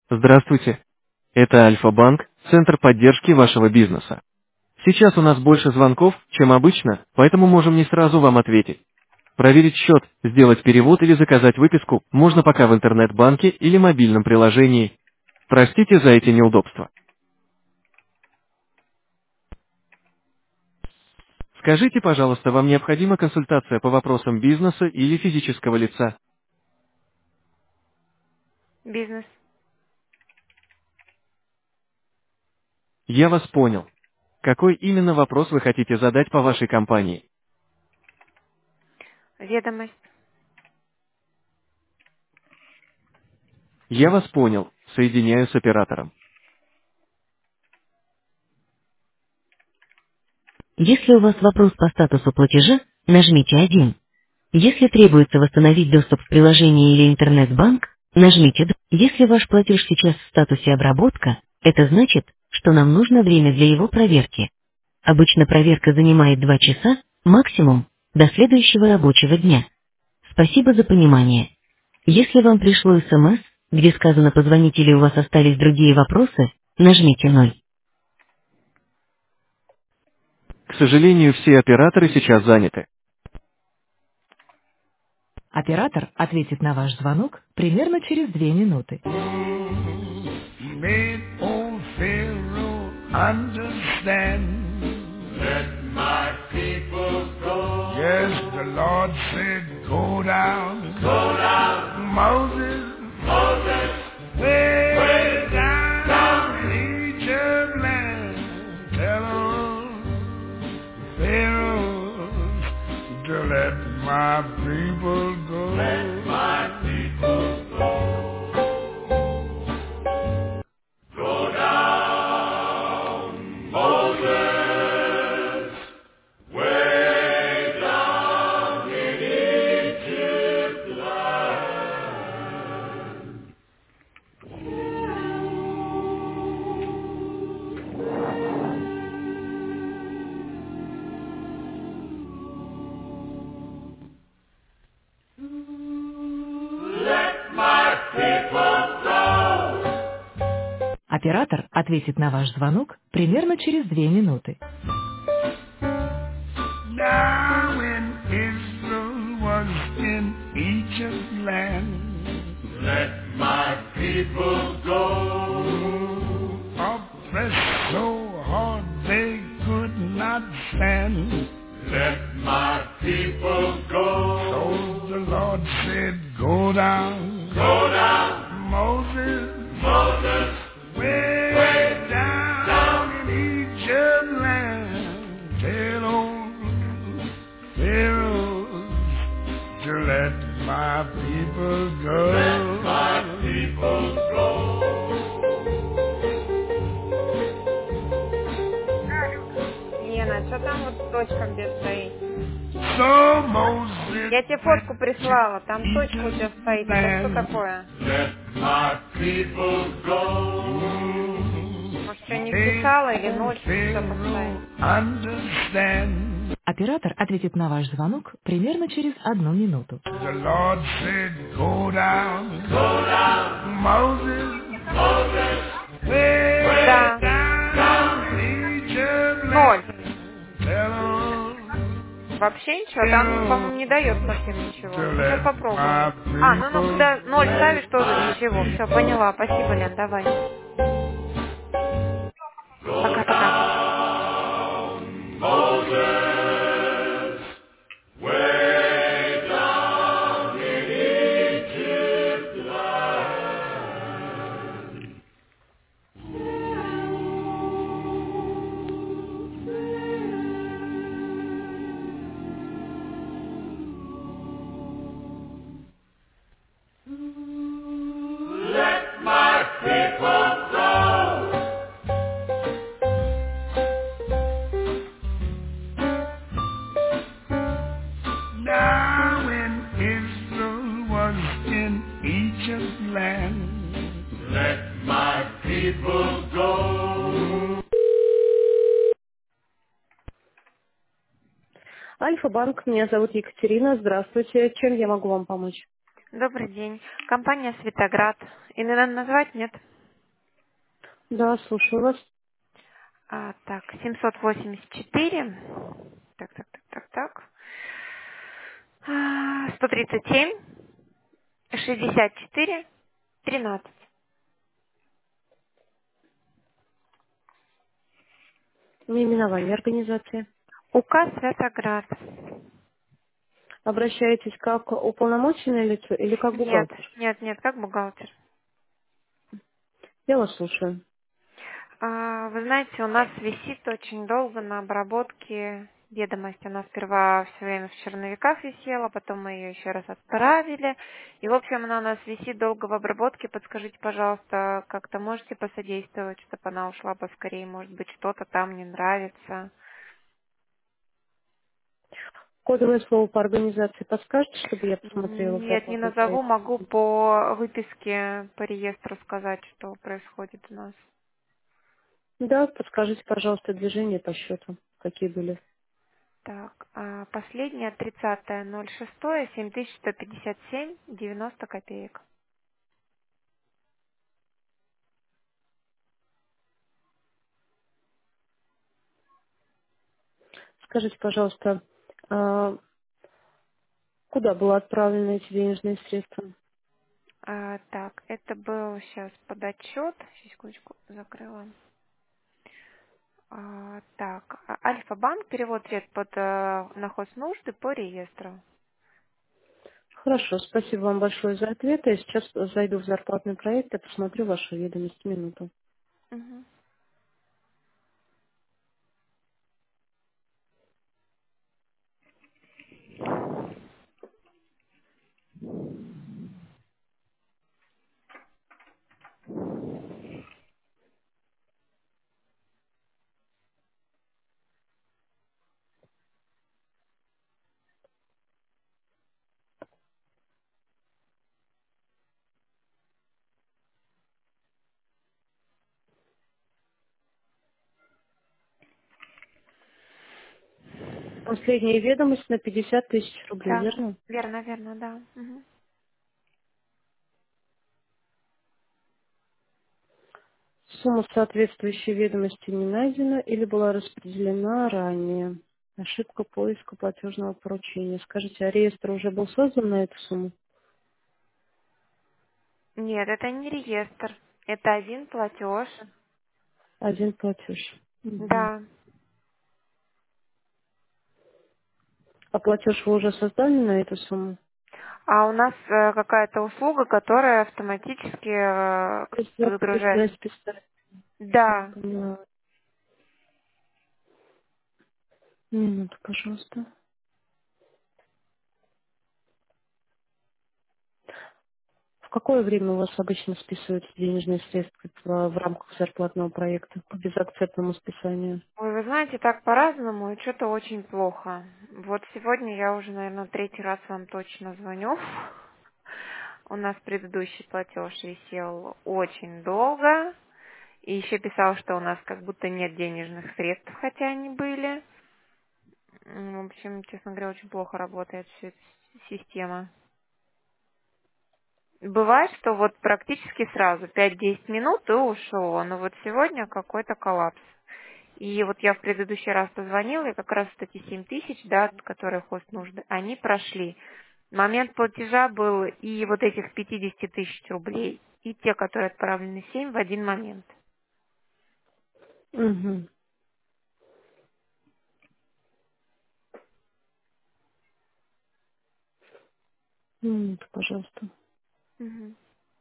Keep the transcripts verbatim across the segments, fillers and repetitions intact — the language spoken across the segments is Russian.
Здравствуйте. Это Альфа-банк, центр поддержки вашего бизнеса. Сейчас у нас больше звонков, чем обычно, поэтому можем не сразу вам ответить. Проверить счет, сделать перевод или заказать выписку можно пока в интернет-банке или мобильном приложении. Простите за эти неудобства. Скажите, пожалуйста, вам необходима консультация по вопросам бизнеса или физического лица? Бизнес. Я вас понял. Какой именно вопрос вы хотите задать по вашей компании? Ведомость. Я вас понял. Соединяю с оператором. Если у вас вопрос по статусу платежа, нажмите один. Если требуется восстановить доступ в приложение или интернет-банк, нажмите два. Если ваш платеж сейчас в статусе обработка, это значит, что нам нужно время для его проверки. Обычно проверка занимает два часа, максимум, до следующего рабочего дня. Спасибо за понимание. Если вам пришло СМС, где сказано «позвонить» или у вас остались другие вопросы, нажмите ноль. К сожалению, все операторы сейчас заняты. Оператор ответит на ваш звонок примерно через две минуты. Made old Pharaoh understand. Let my people go. Yes, the Lord said, go down. Go down. Moses. Moses. Way, way down, down in Egypt land. Tell them, Pharaoh, to let my people go. Let my people go. Go down, Moses, way down in Egypt land. Let my people go. Оператор ответит на ваш звонок примерно через две минуты. Now when Israel was in Egypt land, let my people go. Oppressed so hard they could not stand. Let my people go. So the Lord said, go down. Go down. Moses. Moses. Way, way down, down in Egypt land. Tell old Pharaoh to let my people go. Let my people go. Лена, что там вот точка где стоит? So Moses Я тебе фотку прислала, там точка у тебя стоит. Это что такое? let my people go. Может, что не вписала или ноль, что поставить? Understand. Оператор ответит на ваш звонок примерно через одну минуту. The Lord said, go down, go down, Moses, Moses, way, way Да. down, down in Egypt Ноль. land. Tell 'em Вообще ничего, там, по-моему, не дает совсем ничего. to Сейчас let попробуем. my А, ну, ну, когда ноль people ставишь, тоже ничего. Все, поняла. Спасибо, Лен, давай. Пока-пока. Moses, way down in Egypt land. Let my people go. Now when Israel was in Egypt land, let my people go. Альфа-банк, меня зовут Екатерина. Здравствуйте. Чем я могу вам помочь? Добрый день. Компания «Светоград». И надо назвать, нет? Да, слушаю вас. А, так, семьсот восемьдесят четыре. Так, так, так, так, так. А, сто тридцать семь. шестьдесят четыре. тринадцать. Наименование организации. УК Святоград. Обращаетесь как уполномоченное лицо или как Нет, бухгалтер? нет, нет, как бухгалтер. Я вас слушаю. А, Вы знаете, у нас висит очень долго на обработке ведомости. Она сперва все время в черновиках висела, потом мы ее еще раз отправили. И, в общем, она у нас висит долго в обработке. Подскажите, пожалуйста, как-то можете посодействовать, чтобы она ушла поскорее? Может быть, что-то там не нравится? Кодовое слово по организации подскажете, чтобы я посмотрела в Нет, не зарплатном назову, проекте? могу по выписке, по реестру сказать, что происходит у нас. Да, подскажите, пожалуйста, движения по счету, какие были. Так, а последняя тридцатое ноль шестое семь тысяч сто пятьдесят семь девяносто копеек. Скажите, пожалуйста, а куда было отправлено эти денежные средства? А, так, это был сейчас подотчет. Сейчас, секундочку, закрыла. А, так, а, Альфа-банк, перевод средств под э, на хознужды по реестру. Хорошо, спасибо вам большое за ответ. Я сейчас зайду в зарплатный проект и посмотрю вашу ведомость. Минуту. Мгм. Последняя ведомость на пятьдесят тысяч рублей, Да, верно? верно, верно, да. Мгм. Сумма соответствующей ведомости не найдена или была распределена ранее. Ошибка поиска платежного поручения. Скажите, а реестр уже был создан на эту сумму? Нет, это не реестр. Это один платеж. Один платеж. Мгм. Да. А платеж вы уже создали на эту сумму? А у нас э, какая-то услуга, которая автоматически э, То есть вы загружает. связь писать. Я Да. поняла. Минуту, пожалуйста. В какое время у вас обычно списываются денежные средства в, в рамках зарплатного проекта по безакцептному списанию? Ой, вы знаете, так по-разному, и что-то очень плохо. Вот сегодня я уже, наверное, третий раз вам точно звоню. У нас предыдущий платеж висел очень долго. И еще писал, что у нас как будто нет денежных средств, хотя они были. М, В общем, честно говоря, очень плохо работает вся эта с- система. Бывает, что вот практически сразу пять-десять минут и ушло, но вот сегодня какой-то коллапс. И вот я в предыдущий раз позвонила, и как раз вот эти семь тысяч, да, которые хост нужды, они прошли. Момент платежа был и вот этих пятьдесят тысяч рублей, и те, которые отправлены семь в один момент. Угу. Минуту, пожалуйста. Мгм.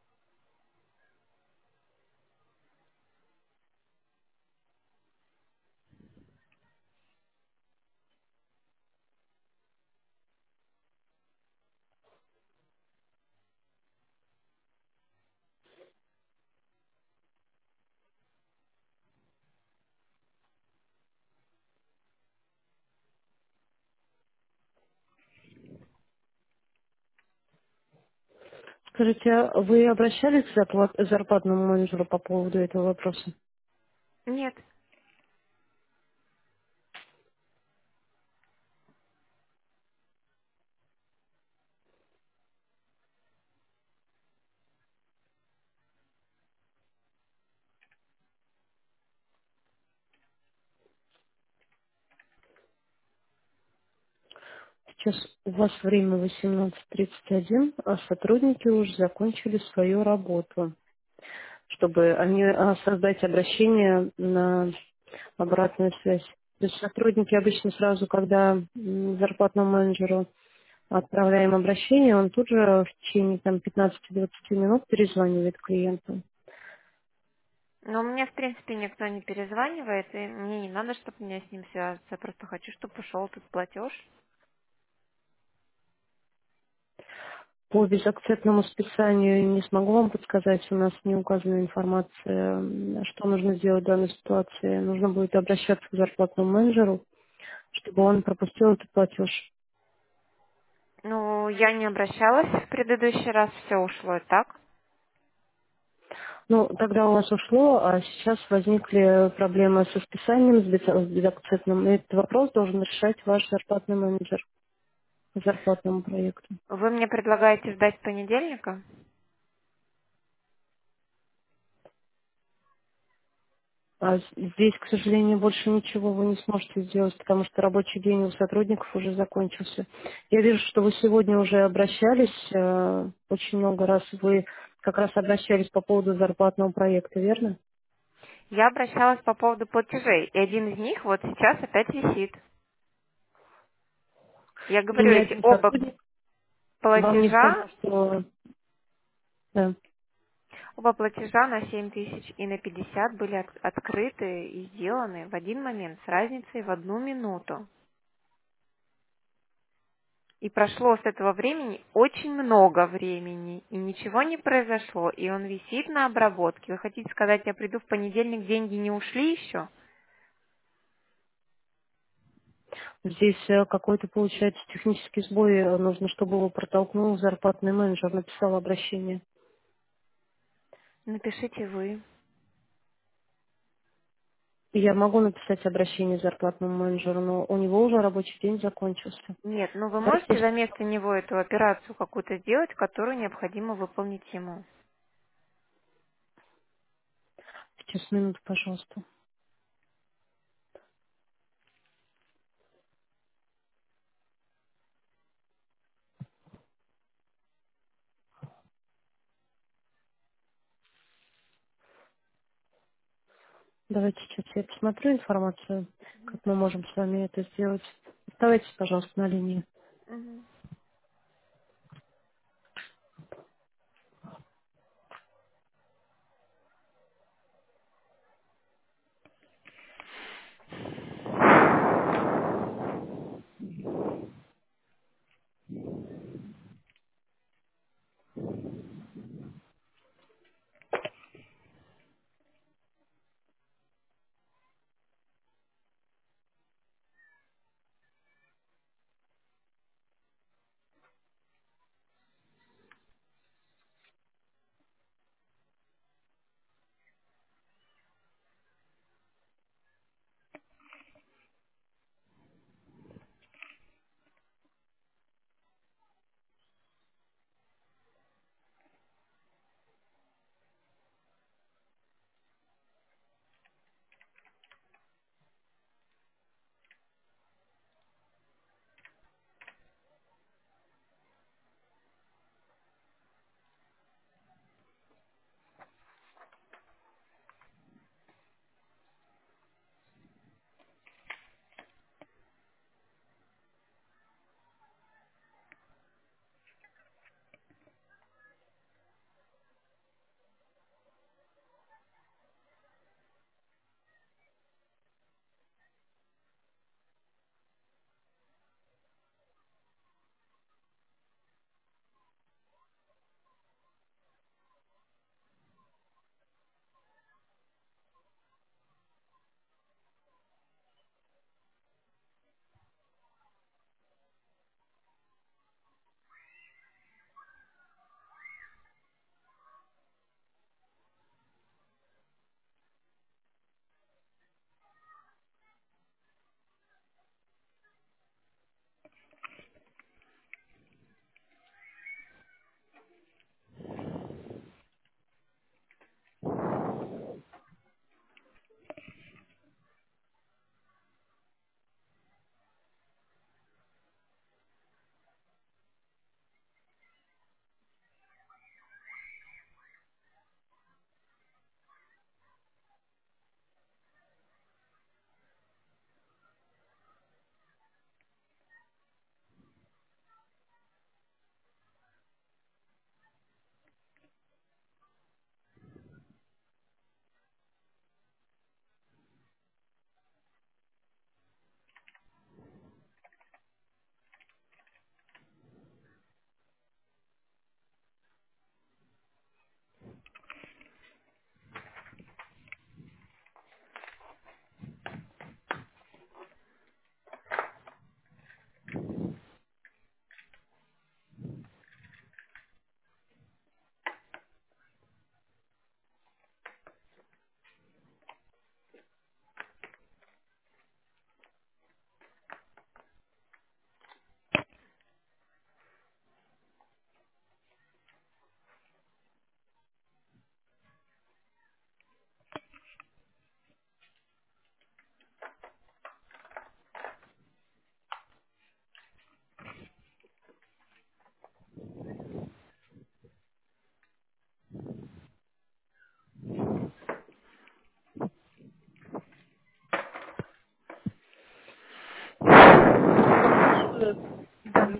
Скажите, а вы обращались к зарплат- зарплатному менеджеру по поводу этого вопроса? Нет. Сейчас у вас время восемнадцать тридцать один, а сотрудники уже закончили свою работу, чтобы они а, создать обращение на обратную связь. То есть сотрудники обычно сразу, когда м, зарплатному менеджеру отправляем обращение, он тут же в течение там пятнадцати-двадцати минут перезванивает клиенту. Но мне, в принципе, никто не перезванивает, и мне не надо, чтобы меня с ним связываться. Я просто хочу, чтобы пошел этот платеж. По безакцептному списанию не смогу вам подсказать, у нас не указана информация, м, что нужно сделать в данной ситуации. Нужно будет обращаться к зарплатному менеджеру, чтобы он пропустил этот платеж. Ну, я не обращалась в предыдущий раз, все ушло и так. Ну, тогда у вас ушло, а сейчас возникли проблемы со списанием, с без- с безакцептным. И этот вопрос должен решать ваш зарплатный менеджер по зарплатному проекту. Вы мне предлагаете ждать понедельника? А с- здесь, к сожалению, больше ничего вы не сможете сделать, потому что рабочий день у сотрудников уже закончился. Я вижу, что вы сегодня уже обращались, э, очень много раз вы как раз обращались по поводу зарплатного проекта, верно? Я обращалась по поводу платежей, и один из них вот сейчас опять висит. Я И говорю, ни эти один оба сотрудник вам не платежа, сказал, что... Да. оба платежа на семь тысяч и на пятьдесят были от- открыты и сделаны в один момент с разницей в одну минуту. И прошло с этого времени очень много времени, и ничего не произошло, и он висит на обработке. Вы хотите сказать, я приду в понедельник, деньги не ушли еще? Здесь э, какой-то, получается, технический сбой. э, Нужно, чтобы его протолкнул зарплатный менеджер, написал обращение. Напишите вы. И я могу написать обращение зарплатному менеджеру, но у него уже рабочий день закончился. Нет, ну вы Давайте можете за место него эту операцию какую-то сделать, которую необходимо выполнить ему. сейчас минуту, пожалуйста. Давайте сейчас я посмотрю информацию, как мы можем с вами это сделать. Оставайтесь, пожалуйста, на линии. Мгм.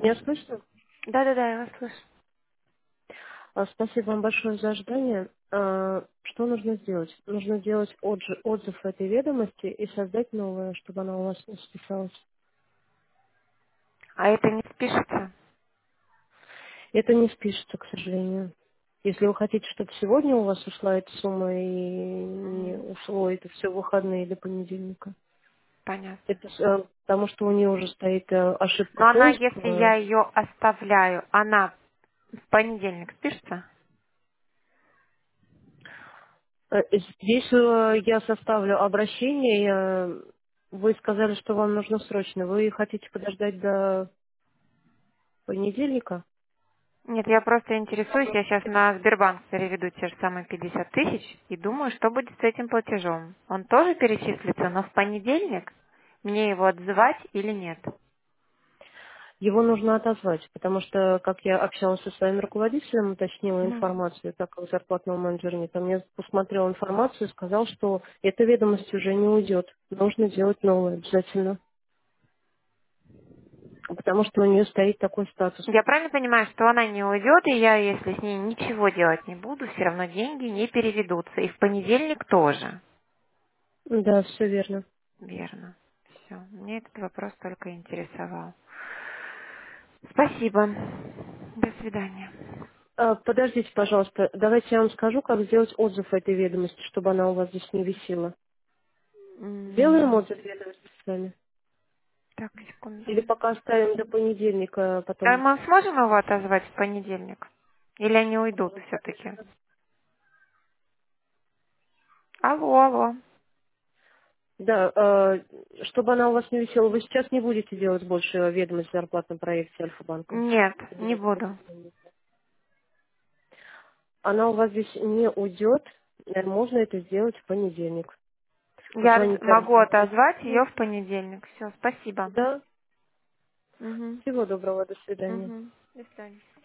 Меня слышно? Да-да-да, я вас слышу. А, Спасибо вам большое за ожидание. А, Что нужно сделать? Нужно сделать отзыв, отзыв этой ведомости и создать новое, чтобы она у вас не списалась. А это не спишется? Это не спишется, к сожалению. Если вы хотите, чтобы сегодня у вас ушла эта сумма и не М, ушло это все в выходные до понедельника. Понятно. Это с- э, потому что у нее уже стоит э, ошибка Но она, поиск. если э, я ее оставляю, она в понедельник спишется? э, Здесь э, я составлю обращение. я- Вы сказали, что вам нужно срочно. Вы хотите подождать до понедельника? Нет, я просто интересуюсь, я сейчас на Сбербанк переведу те же самые пятьдесят тысяч и думаю, что будет с этим платежом. Он тоже перечислится, но в понедельник мне его отзывать или нет? Его нужно отозвать, потому что, как я общалась со своим руководителем, уточнила Мгм. информацию, так как зарплатного менеджера нет, там я посмотрела информацию и сказал, что эта ведомость уже не уйдет. Нужно делать новое обязательно, потому что у нее стоит такой статус. Я правильно понимаю, что она не уйдет, и я, если с ней ничего делать не буду, все равно деньги не переведутся. И в понедельник тоже. Да, все верно. Верно. Все. Мне этот вопрос только интересовал. Спасибо. До свидания. А, подождите, пожалуйста, давайте я вам скажу, как сделать отзыв этой ведомости, чтобы она у вас здесь не висела. Сделаем М, отзыв ведомости с вами? Так, секунду. Или пока оставим до понедельника, а А потом... мы сможем его отозвать в понедельник? Или они уйдут все-таки? Алло, алло. Да, э, чтобы она у вас не висела, вы сейчас не будете делать больше ведомость в зарплатном проекте Альфа-банка? Нет, не буду. Она у вас здесь не уйдет, э, можно это сделать в понедельник. Я раз- Позвоните могу отозвать административной. ее в понедельник. Все, спасибо. Да, Угу. всего доброго, до свидания. Угу. До свидания.